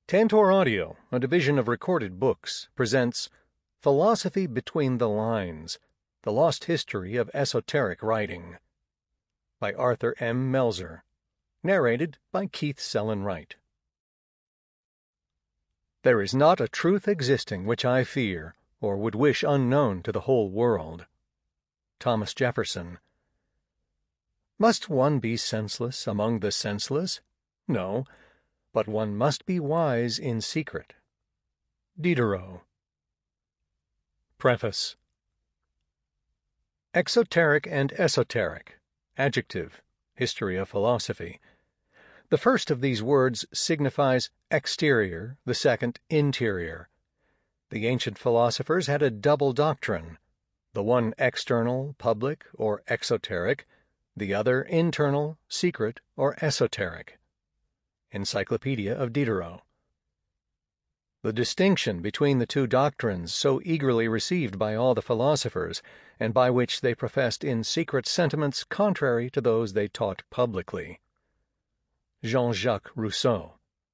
Tantor Audio, a division of Recorded Books, presents Philosophy Between the Lines, The Lost History of Esoteric Writing, by Arthur M. Melzer, narrated by Keith Sellon-Wright. There is not a truth existing which I fear, or would wish unknown to the whole world. Thomas Jefferson. Must one be senseless among the senseless? No, but one must be wise in secret. Diderot. Preface. Exoteric and esoteric. Adjective. History of philosophy. The first of these words signifies exterior, the second interior. The ancient philosophers had a double doctrine, the one external, public, or exoteric, the other internal, secret, or esoteric. Encyclopedia of Diderot. The distinction between the two doctrines, so eagerly received by all the philosophers, and by which they professed in secret sentiments contrary to those they taught publicly. Jean-Jacques Rousseau.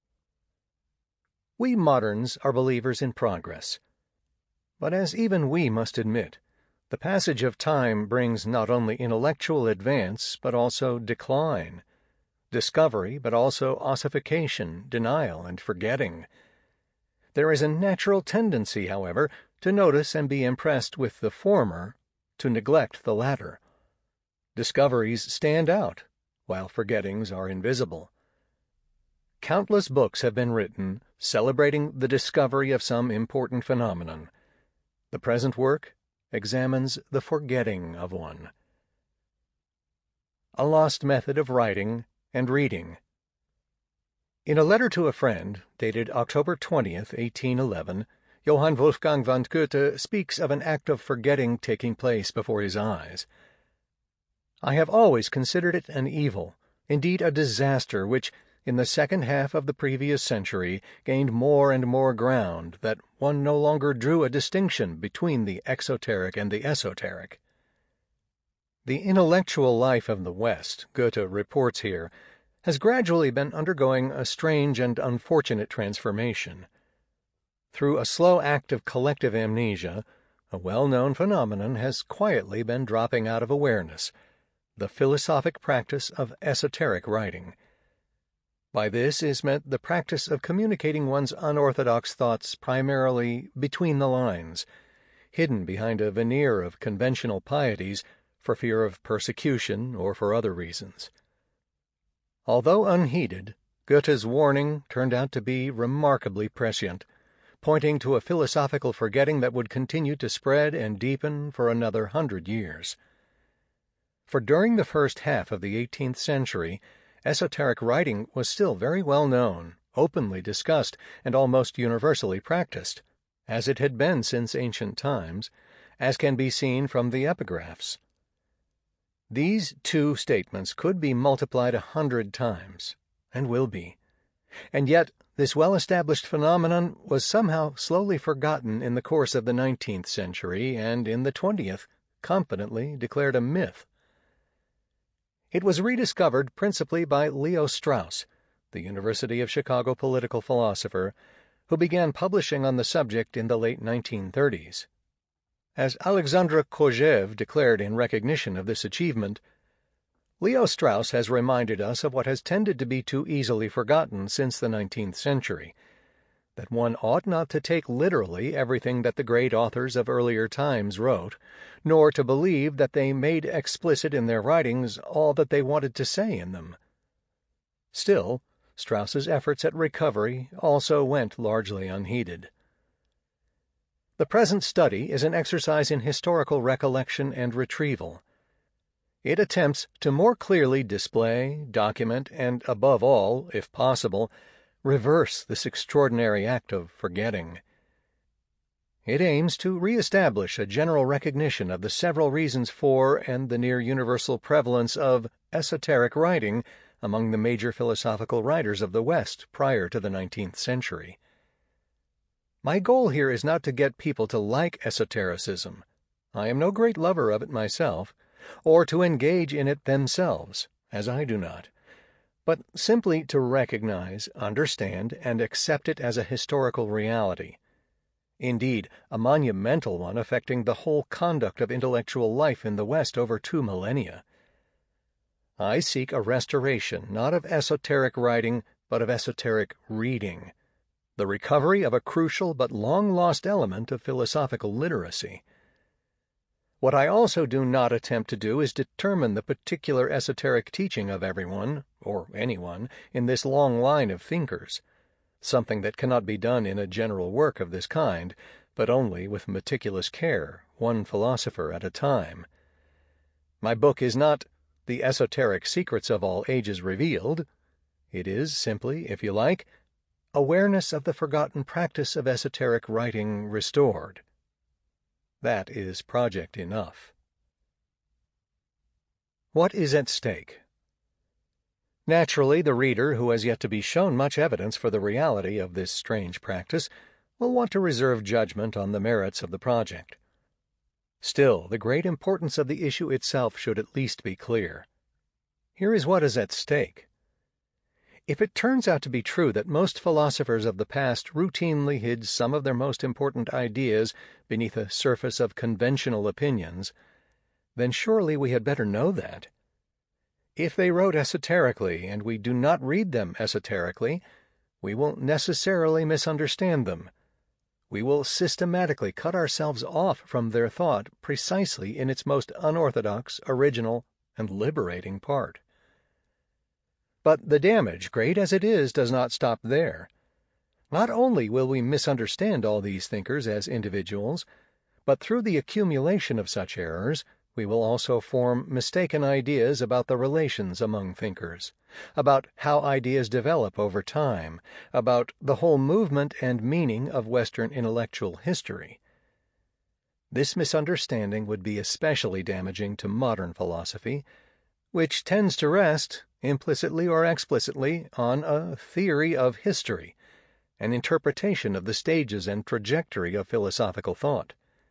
We moderns are believers in progress. But as even we must admit, the passage of time brings not only intellectual advance, but also decline, discovery, but also ossification, denial, and forgetting. There is a natural tendency, however, to notice and be impressed with the former, to neglect the latter. Discoveries stand out, while forgettings are invisible. Countless books have been written celebrating the discovery of some important phenomenon. The present work examines the forgetting of one. A lost method of writing and reading. In a letter to a friend, dated October 20th, 1811, Johann Wolfgang von Goethe speaks of an act of forgetting taking place before his eyes. I have always considered it an evil, indeed a disaster, which, in the second half of the previous century, gained more and more ground, that one no longer drew a distinction between the exoteric and the esoteric. The intellectual life of the West, Goethe reports here, has gradually been undergoing a strange and unfortunate transformation. Through a slow act of collective amnesia, a well-known phenomenon has quietly been dropping out of awareness, the philosophic practice of esoteric writing. By this is meant the practice of communicating one's unorthodox thoughts primarily between the lines, hidden behind a veneer of conventional pieties for fear of persecution or for other reasons. Although unheeded, Goethe's warning turned out to be remarkably prescient, pointing to a philosophical forgetting that would continue to spread and deepen for another 100 years. For during the first half of the 18th century, esoteric writing was still very well known, openly discussed, and almost universally practiced, as it had been since ancient times, as can be seen from the epigraphs. These two statements could be multiplied 100 times, and will be. And yet this well-established phenomenon was somehow slowly forgotten in the course of the 19th century, and in the 20th confidently declared a myth. It was rediscovered principally by Leo Strauss, the University of Chicago political philosopher, who began publishing on the subject in the late 1930s. As Alexandra Kojève declared in recognition of this achievement, Leo Strauss has reminded us of what has tended to be too easily forgotten since the 19th century, that one ought not to take literally everything that the great authors of earlier times wrote, nor to believe that they made explicit in their writings all that they wanted to say in them. Still, Strauss's efforts at recovery also went largely unheeded. The present study is an exercise in historical recollection and retrieval. It attempts to more clearly display, document, and, above all, if possible, reverse this extraordinary act of forgetting. It aims to re-establish a general recognition of the several reasons for and the near-universal prevalence of esoteric writing among the major philosophical writers of the West prior to the 19th century. My goal here is not to get people to like esotericism. I am no great lover of it myself, or to engage in it themselves, as I do not, but simply to recognize, understand, and accept it as a historical reality. Indeed, a monumental one affecting the whole conduct of intellectual life in the West over 2 millennia. I seek a restoration not of esoteric writing, but of esoteric reading, the recovery of a crucial but long-lost element of philosophical literacy. What I also do not attempt to do is determine the particular esoteric teaching of everyone, or anyone, in this long line of thinkers, something that cannot be done in a general work of this kind, but only with meticulous care, one philosopher at a time. My book is not The Esoteric Secrets of All Ages Revealed. It is simply, if you like, Awareness of the Forgotten Practice of Esoteric Writing Restored. That is project enough. What is at stake? Naturally, the reader who has yet to be shown much evidence for the reality of this strange practice will want to reserve judgment on the merits of the project. Still, the great importance of the issue itself should at least be clear. Here is what is at stake. If it turns out to be true that most philosophers of the past routinely hid some of their most important ideas beneath a surface of conventional opinions, then surely we had better know that. If they wrote esoterically and we do not read them esoterically, we will necessarily misunderstand them. We will systematically cut ourselves off from their thought precisely in its most unorthodox, original, and liberating part. But the damage, great as it is, does not stop there. Not only will we misunderstand all these thinkers as individuals, but through the accumulation of such errors, we will also form mistaken ideas about the relations among thinkers, about how ideas develop over time, about the whole movement and meaning of Western intellectual history. This misunderstanding would be especially damaging to modern philosophy, which tends to rest, implicitly or explicitly, on a theory of history, an interpretation of the stages and trajectory of philosophical thought.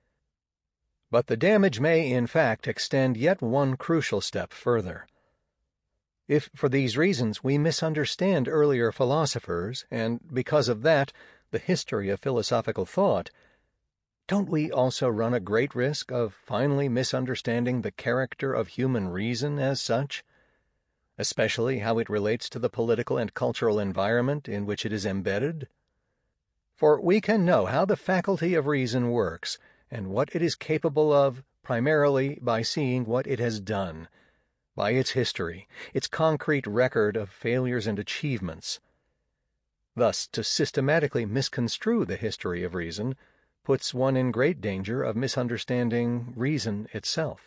But the damage may, in fact, extend yet one crucial step further. If, for these reasons, we misunderstand earlier philosophers, and, because of that, the history of philosophical thought, don't we also run a great risk of finally misunderstanding the character of human reason as such, especially how it relates to the political and cultural environment in which it is embedded? For we can know how the faculty of reason works, and what it is capable of primarily by seeing what it has done, by its history, its concrete record of failures and achievements. Thus, to systematically misconstrue the history of reason puts one in great danger of misunderstanding reason itself.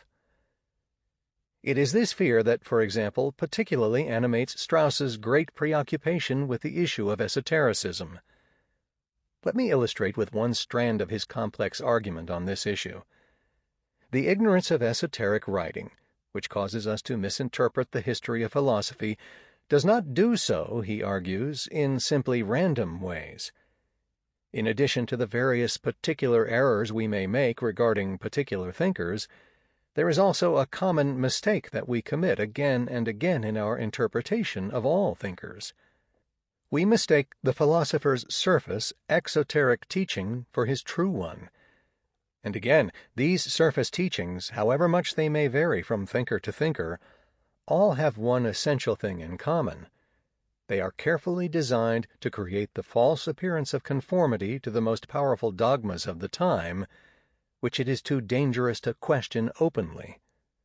It is this fear that, for example, particularly animates Strauss's great preoccupation with the issue of esotericism. Let me illustrate with one strand of his complex argument on this issue. The ignorance of esoteric writing, which causes us to misinterpret the history of philosophy, does not do so, he argues, in simply random ways. In addition to the various particular errors we may make regarding particular thinkers, there is also a common mistake that we commit again and again in our interpretation of all thinkers. We mistake the philosopher's surface, exoteric teaching for his true one. And again, these surface teachings, however much they may vary from thinker to thinker, all have one essential thing in common. They are carefully designed to create the false appearance of conformity to the most powerful dogmas of the time, which it is too dangerous to question openly.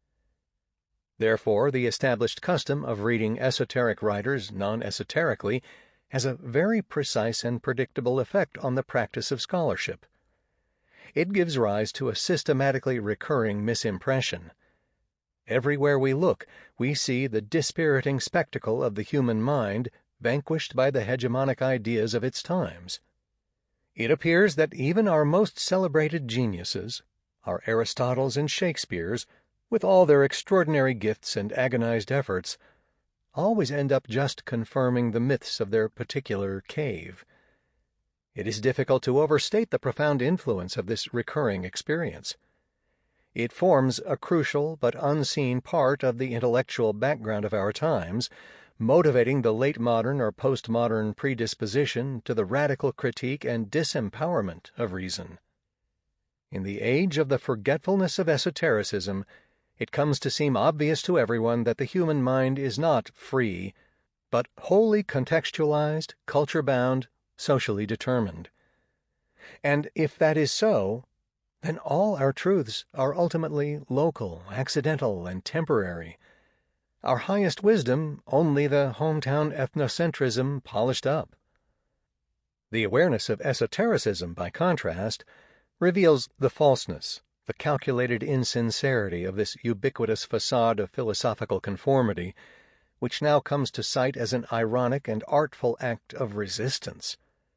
Therefore, the established custom of reading esoteric writers non-esoterically has a very precise and predictable effect on the practice of scholarship. It gives rise to a systematically recurring misimpression. Everywhere we look, we see the dispiriting spectacle of the human mind vanquished by the hegemonic ideas of its times. It appears that even our most celebrated geniuses, our Aristotles and Shakespeares, with all their extraordinary gifts and agonized efforts, always end up just confirming the myths of their particular cave. It is difficult to overstate the profound influence of this recurring experience. It forms a crucial but unseen part of the intellectual background of our times, motivating the late modern or postmodern predisposition to the radical critique and disempowerment of reason. In the age of the forgetfulness of esotericism, it comes to seem obvious to everyone that the human mind is not free, but wholly contextualized, culture-bound, socially determined. And if that is so, then all our truths are ultimately local, accidental, and temporary. Our highest wisdom only the hometown ethnocentrism polished up. The awareness of esotericism, by contrast, reveals the falseness, the calculated insincerity of this ubiquitous facade of philosophical conformity, which now comes to sight as an ironic and artful act of resistance.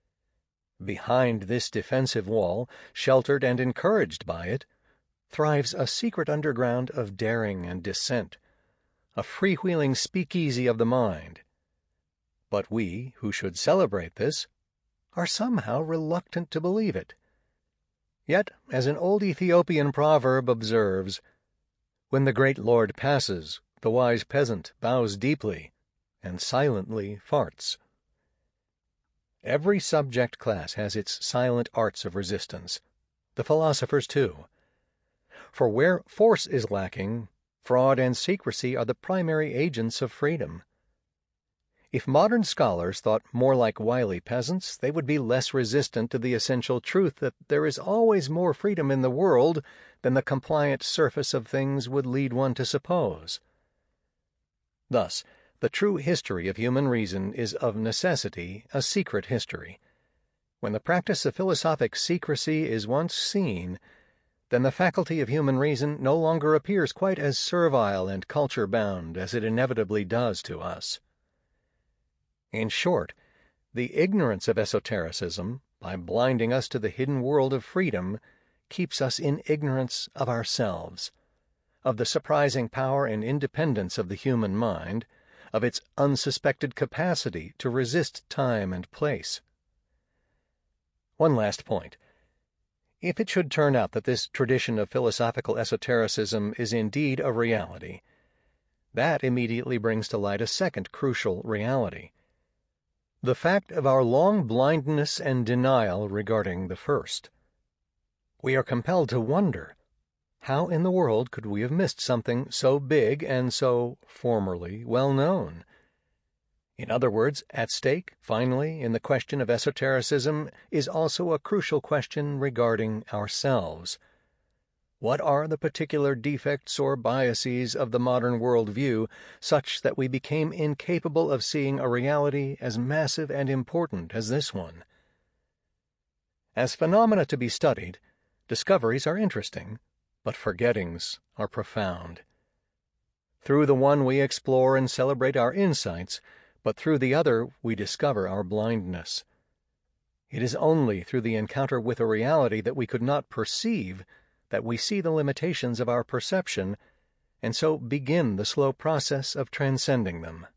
Behind this defensive wall, sheltered and encouraged by it, thrives a secret underground of daring and dissent, a freewheeling speakeasy of the mind. But we, who should celebrate this, are somehow reluctant to believe it. Yet, as an old Ethiopian proverb observes, when the great lord passes, the wise peasant bows deeply and silently farts. Every subject class has its silent arts of resistance, the philosophers too. For where force is lacking, fraud and secrecy are the primary agents of freedom. If modern scholars thought more like wily peasants, they would be less resistant to the essential truth that there is always more freedom in the world than the compliant surface of things would lead one to suppose. Thus, the true history of human reason is of necessity a secret history. When the practice of philosophic secrecy is once seen, then the faculty of human reason no longer appears quite as servile and culture-bound as it inevitably does to us. In short, the ignorance of esotericism, by blinding us to the hidden world of freedom, keeps us in ignorance of ourselves, of the surprising power and independence of the human mind, of its unsuspected capacity to resist time and place. One last point. If it should turn out that this tradition of philosophical esotericism is indeed a reality, that immediately brings to light a second crucial reality: the fact of our long blindness and denial regarding the first. We are compelled to wonder, how in the world could we have missed something so big and so formerly well known? In other words, at stake, finally, in the question of esotericism is also a crucial question regarding ourselves. What are the particular defects or biases of the modern worldview such that we became incapable of seeing a reality as massive and important as this one? As phenomena to be studied, discoveries are interesting, but forgettings are profound. Through the one we explore and celebrate our insights, but through the other we discover our blindness. It is only through the encounter with a reality that we could not perceive that we see the limitations of our perception, and so begin the slow process of transcending them.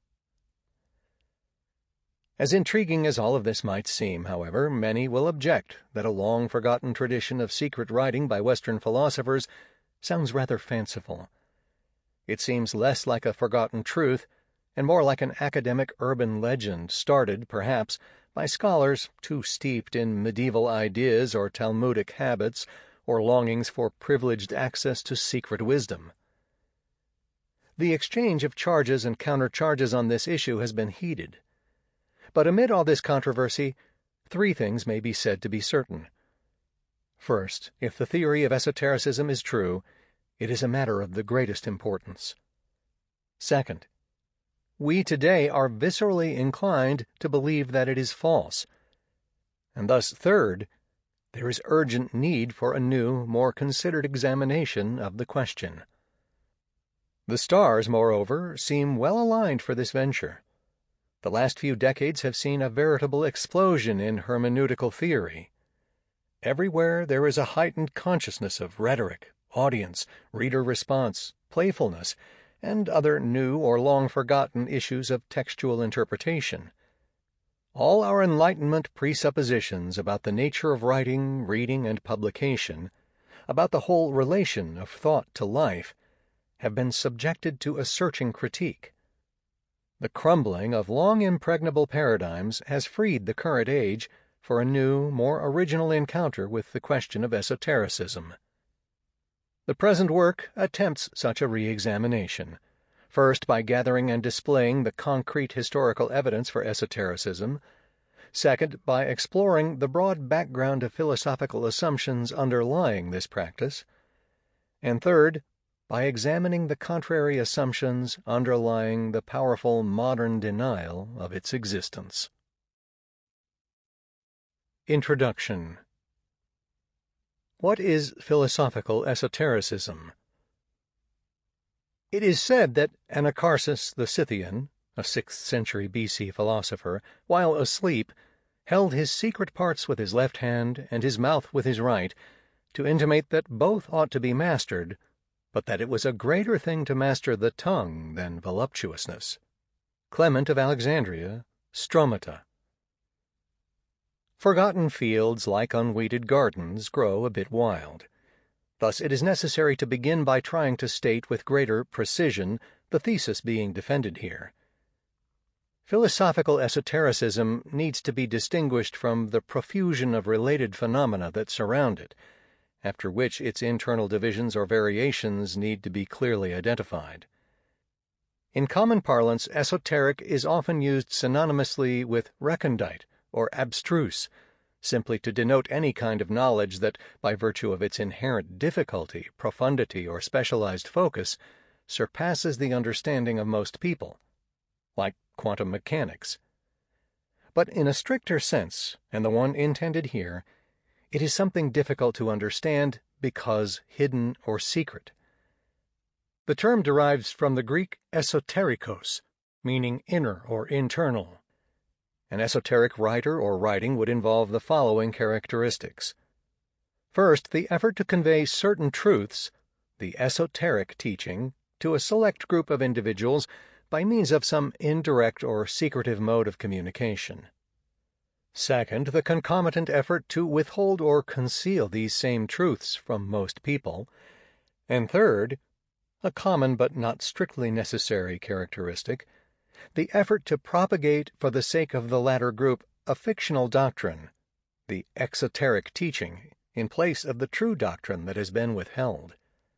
As intriguing as all of this might seem, however, many will object that a long-forgotten tradition of secret writing by Western philosophers sounds rather fanciful. It seems less like a forgotten truth and more like an academic urban legend started, perhaps, by scholars too steeped in medieval ideas or Talmudic habits or longings for privileged access to secret wisdom. The exchange of charges and countercharges on this issue has been heated. But amid all this controversy, three things may be said to be certain. First, if the theory of esotericism is true, it is a matter of the greatest importance. Second, we today are viscerally inclined to believe that it is false. And thus, third, there is urgent need for a new, more considered examination of the question. The stars, moreover, seem well aligned for this venture. The last few decades have seen a veritable explosion in hermeneutical theory. Everywhere there is a heightened consciousness of rhetoric, audience, reader response, playfulness, and other new or long-forgotten issues of textual interpretation. All our Enlightenment presuppositions about the nature of writing, reading, and publication, about the whole relation of thought to life, have been subjected to a searching critique. The crumbling of long impregnable paradigms has freed the current age for a new, more original encounter with the question of esotericism. The present work attempts such a re-examination, first by gathering and displaying the concrete historical evidence for esotericism, second by exploring the broad background of philosophical assumptions underlying this practice, and third, by examining the contrary assumptions underlying the powerful modern denial of its existence. Introduction. What is philosophical esotericism? It is said that Anacharsis the Scythian, a 6th century BC philosopher, while asleep, held his secret parts with his left hand and his mouth with his right, to intimate that both ought to be mastered, but that it was a greater thing to master the tongue than voluptuousness. Clement of Alexandria, Stromata. Forgotten fields, like unweeded gardens, grow a bit wild. Thus it is necessary to begin by trying to state with greater precision the thesis being defended here. Philosophical esotericism needs to be distinguished from the profusion of related phenomena that surround it, after which its internal divisions or variations need to be clearly identified. In common parlance, esoteric is often used synonymously with recondite or abstruse, simply to denote any kind of knowledge that, by virtue of its inherent difficulty, profundity, or specialized focus, surpasses the understanding of most people, like quantum mechanics. But in a stricter sense, and the one intended here, it is something difficult to understand because hidden or secret. The term derives from the Greek esoterikos, meaning inner or internal. An esoteric writer or writing would involve the following characteristics. First, the effort to convey certain truths, the esoteric teaching, to a select group of individuals by means of some indirect or secretive mode of communication. Second, the concomitant effort to withhold or conceal these same truths from most people. And third, a common but not strictly necessary characteristic, the effort to propagate for the sake of the latter group a fictional doctrine, the exoteric teaching, in place of the true doctrine that has been withheld.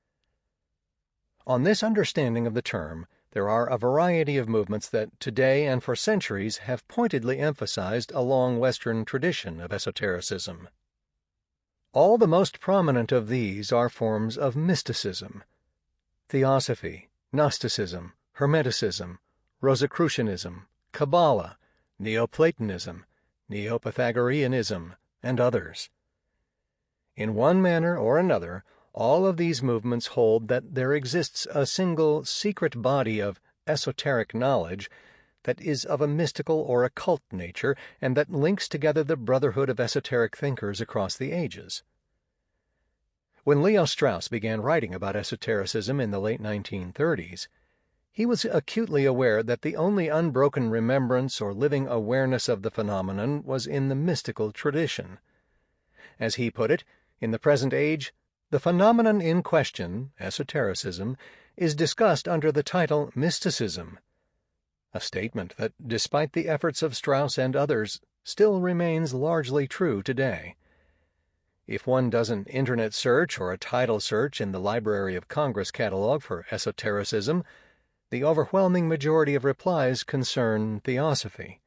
On this understanding of the term, there are a variety of movements that today and for centuries have pointedly emphasized a long Western tradition of esotericism. All the most prominent of these are forms of mysticism: Theosophy, Gnosticism, Hermeticism, Rosicrucianism, Kabbalah, Neoplatonism, Neo-Pythagoreanism, and others. In one manner or another, all of these movements hold that there exists a single secret body of esoteric knowledge that is of a mystical or occult nature and that links together the brotherhood of esoteric thinkers across the ages. When Leo Strauss began writing about esotericism in the late 1930s, he was acutely aware that the only unbroken remembrance or living awareness of the phenomenon was in the mystical tradition. As he put it, in the present age, the phenomenon in question, esotericism, is discussed under the title mysticism, a statement that, despite the efforts of Strauss and others, still remains largely true today. If one does an internet search or a title search in the Library of Congress catalog for esotericism, the overwhelming majority of replies concern theosophy.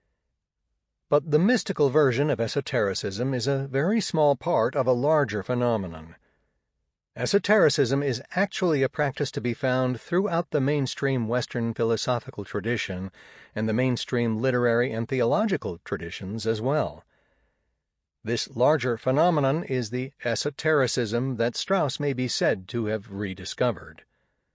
But the mystical version of esotericism is a very small part of a larger phenomenon. Esotericism is actually a practice to be found throughout the mainstream Western philosophical tradition and the mainstream literary and theological traditions as well. This larger phenomenon is the esotericism that Strauss may be said to have rediscovered.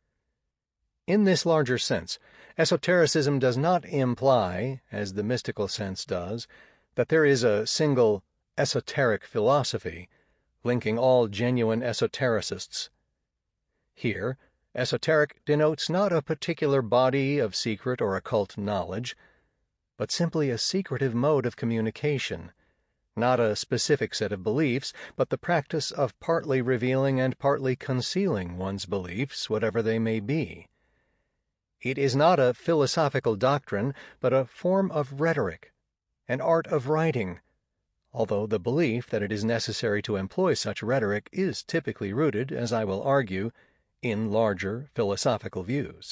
In this larger sense, esotericism does not imply, as the mystical sense does, that there is a single esoteric philosophy linking all genuine esotericists. Here, esoteric denotes not a particular body of secret or occult knowledge, but simply a secretive mode of communication, not a specific set of beliefs, but the practice of partly revealing and partly concealing one's beliefs, whatever they may be. It is not a philosophical doctrine, but a form of rhetoric, an art of writing, although the belief that it is necessary to employ such rhetoric is typically rooted, as I will argue, in larger philosophical views.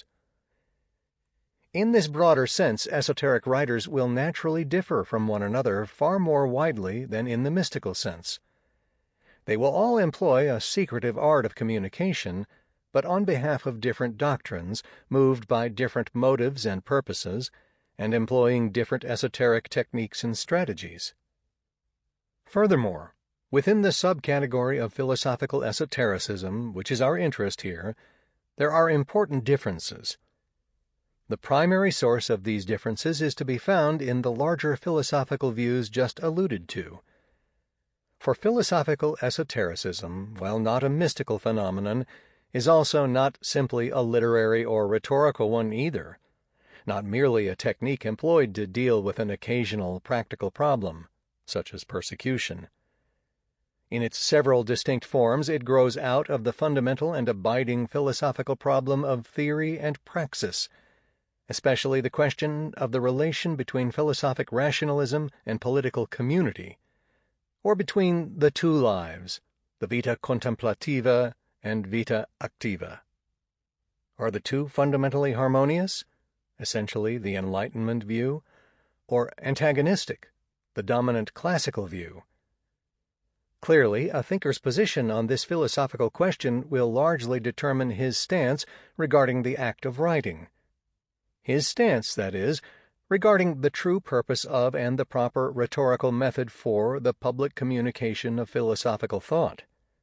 In this broader sense, esoteric writers will naturally differ from one another far more widely than in the mystical sense. They will all employ a secretive art of communication, but on behalf of different doctrines, moved by different motives and purposes, and employing different esoteric techniques and strategies. Furthermore, within the subcategory of philosophical esotericism, which is our interest here, there are important differences. The primary source of these differences is to be found in the larger philosophical views just alluded to. For philosophical esotericism, while not a mystical phenomenon, is also not simply a literary or rhetorical one either, not merely a technique employed to deal with an occasional practical problem, such as persecution. In its several distinct forms, it grows out of the fundamental and abiding philosophical problem of theory and praxis, especially the question of the relation between philosophic rationalism and political community, or between the two lives, the vita contemplativa and vita activa. Are the two fundamentally harmonious, essentially the Enlightenment view, or antagonistic, the dominant classical view? Clearly, a thinker's position on this philosophical question will largely determine his stance regarding the act of writing. His stance, that is, regarding the true purpose of and the proper rhetorical method for the public communication of philosophical thought.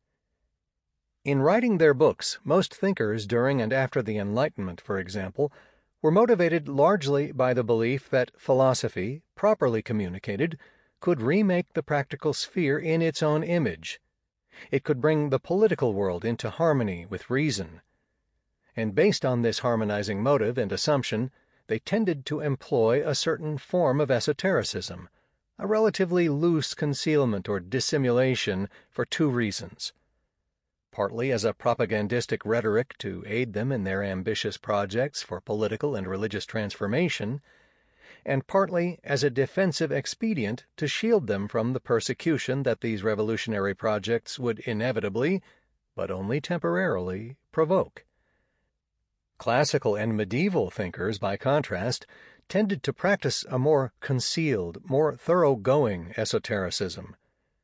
In writing their books, most thinkers during and after the Enlightenment, for example, were motivated largely by the belief that philosophy, properly communicated, could remake the practical sphere in its own image. It could bring the political world into harmony with reason. And based on this harmonizing motive and assumption, they tended to employ a certain form of esotericism, a relatively loose concealment or dissimulation, for two reasons. Partly as a propagandistic rhetoric to aid them in their ambitious projects for political and religious transformation, and partly as a defensive expedient to shield them from the persecution that these revolutionary projects would inevitably, but only temporarily, provoke. Classical and medieval thinkers, by contrast, tended to practice a more concealed, more thoroughgoing esotericism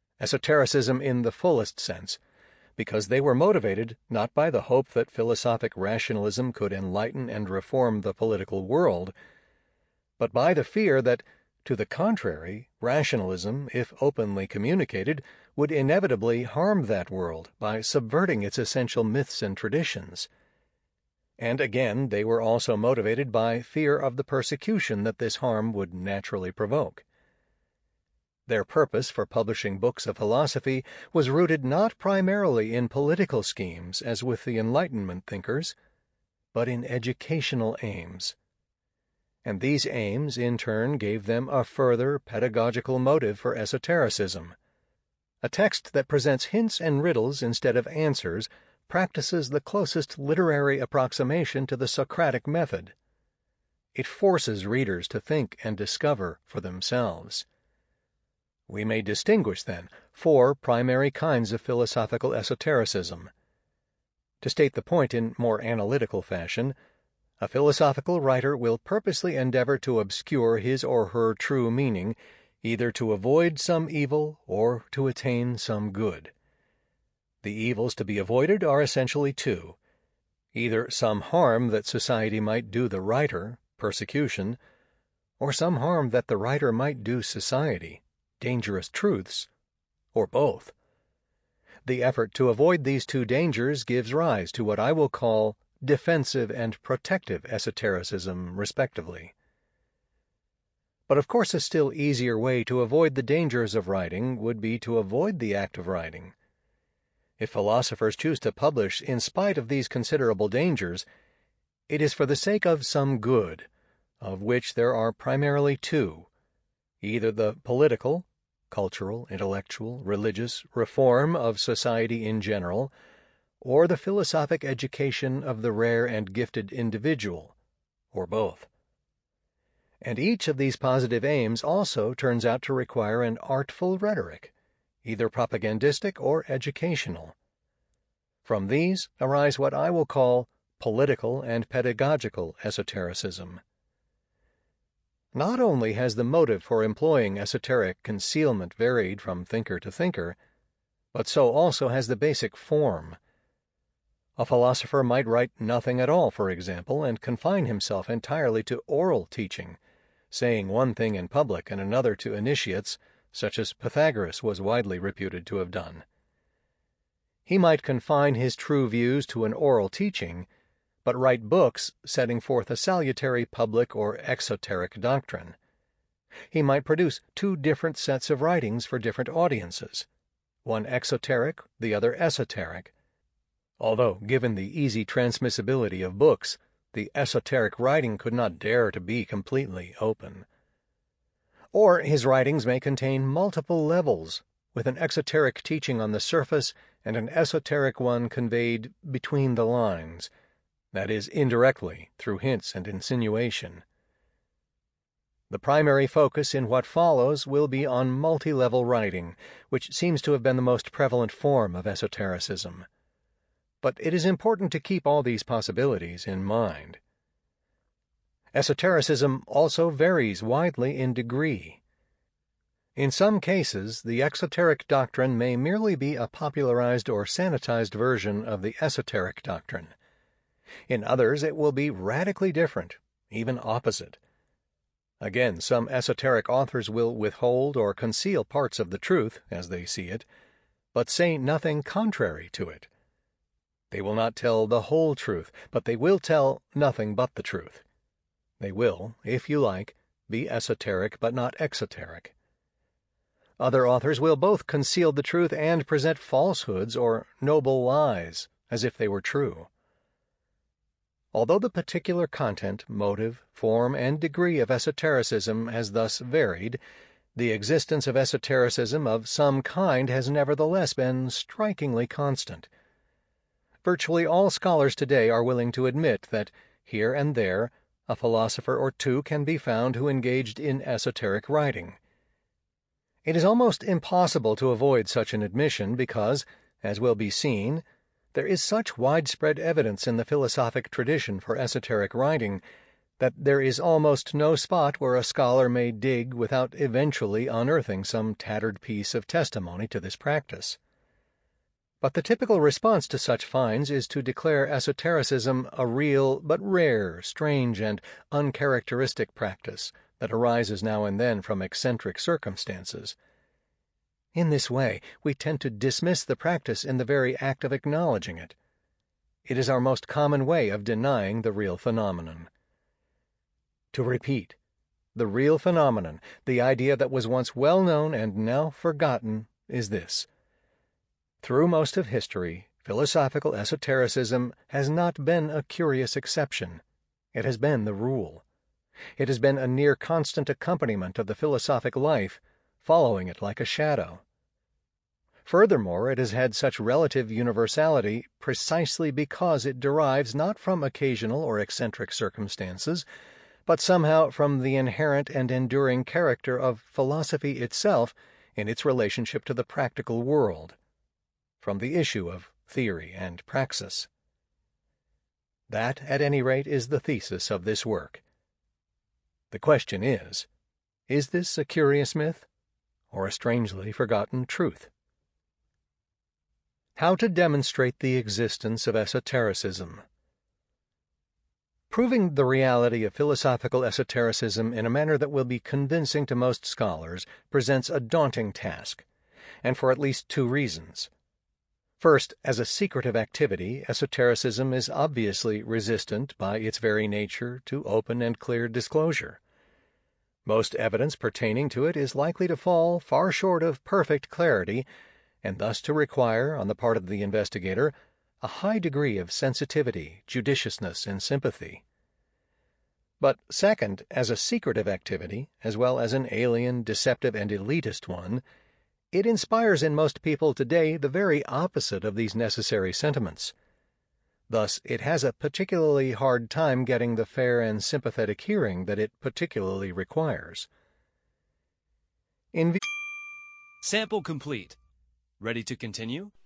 in the fullest sense, because they were motivated not by the hope that philosophic rationalism could enlighten and reform the political world, but by the fear that, to the contrary, rationalism, if openly communicated, would inevitably harm that world by subverting its essential myths and traditions. And again, they were also motivated by fear of the persecution that this harm would naturally provoke. Their purpose for publishing books of philosophy was rooted not primarily in political schemes, as with the Enlightenment thinkers, but in educational aims. And these aims, in turn, gave them a further pedagogical motive for esotericism. A text that presents hints and riddles instead of answers practices the closest literary approximation to the Socratic method. It forces readers to think and discover for themselves. We may distinguish, then, four primary kinds of philosophical esotericism. To state the point in more analytical fashion, a philosophical writer will purposely endeavor to obscure his or her true meaning, either to avoid some evil or to attain some good. The evils to be avoided are essentially two: either some harm that society might do the writer, persecution, or some harm that the writer might do society, dangerous truths, or both. The effort to avoid these two dangers gives rise to what I will call defensive and protective esotericism, respectively. But of course a still easier way to avoid the dangers of writing would be to avoid the act of writing. If philosophers choose to publish in spite of these considerable dangers, it is for the sake of some good, of which there are primarily two: either the political, cultural, intellectual, religious reform of society in general, or the philosophic education of the rare and gifted individual, or both. And each of these positive aims also turns out to require an artful rhetoric, either propagandistic or educational. From these arise what I will call political and pedagogical esotericism. Not only has the motive for employing esoteric concealment varied from thinker to thinker, but so also has the basic form. A philosopher might write nothing at all, for example, and confine himself entirely to oral teaching, saying one thing in public and another to initiates, such as Pythagoras was widely reputed to have done. He might confine his true views to an oral teaching, but write books setting forth a salutary public or exoteric doctrine. He might produce two different sets of writings for different audiences, one exoteric, the other esoteric, although, given the easy transmissibility of books, the esoteric writing could not dare to be completely open. Or his writings may contain multiple levels, with an exoteric teaching on the surface and an esoteric one conveyed between the lines, that is, indirectly, through hints and insinuation. The primary focus in what follows will be on multi-level writing, which seems to have been the most prevalent form of esotericism. But it is important to keep all these possibilities in mind. Esotericism also varies widely in degree. In some cases, the exoteric doctrine may merely be a popularized or sanitized version of the esoteric doctrine. In others, it will be radically different, even opposite. Again, some esoteric authors will withhold or conceal parts of the truth, as they see it, but say nothing contrary to it. They will not tell the whole truth, but they will tell nothing but the truth. They will, if you like, be esoteric but not exoteric. Other authors will both conceal the truth and present falsehoods or noble lies as if they were true. Although the particular content, motive, form, and degree of esotericism has thus varied, the existence of esotericism of some kind has nevertheless been strikingly constant. Virtually all scholars today are willing to admit that here and there a philosopher or two can be found who engaged in esoteric writing. It is almost impossible to avoid such an admission because, as will be seen, there is such widespread evidence in the philosophic tradition for esoteric writing that there is almost no spot where a scholar may dig without eventually unearthing some tattered piece of testimony to this practice. But the typical response to such finds is to declare esotericism a real but rare, strange, and uncharacteristic practice that arises now and then from eccentric circumstances. In this way, we tend to dismiss the practice in the very act of acknowledging it. It is our most common way of denying the real phenomenon. To repeat, the real phenomenon, the idea that was once well known and now forgotten, is this. Through most of history, philosophical esotericism has not been a curious exception. It has been the rule. It has been a near constant accompaniment of the philosophic life, following it like a shadow. Furthermore, it has had such relative universality precisely because it derives not from occasional or eccentric circumstances, but somehow from the inherent and enduring character of philosophy itself in its relationship to the practical world, from the issue of theory and praxis. That, at any rate, is the thesis of this work. The question is this a curious myth, or a strangely forgotten truth? How to demonstrate the existence of esotericism. Proving the reality of philosophical esotericism in a manner that will be convincing to most scholars presents a daunting task, and for at least two reasons. First, as a secretive activity, esotericism is obviously resistant by its very nature to open and clear disclosure. Most evidence pertaining to it is likely to fall far short of perfect clarity, and thus to require, on the part of the investigator, a high degree of sensitivity, judiciousness, and sympathy. But second, as a secretive activity, as well as an alien, deceptive, and elitist one, it inspires in most people today the very opposite of these necessary sentiments. Thus, it has a particularly hard time getting the fair and sympathetic hearing that it particularly requires. Sample complete. Ready to continue?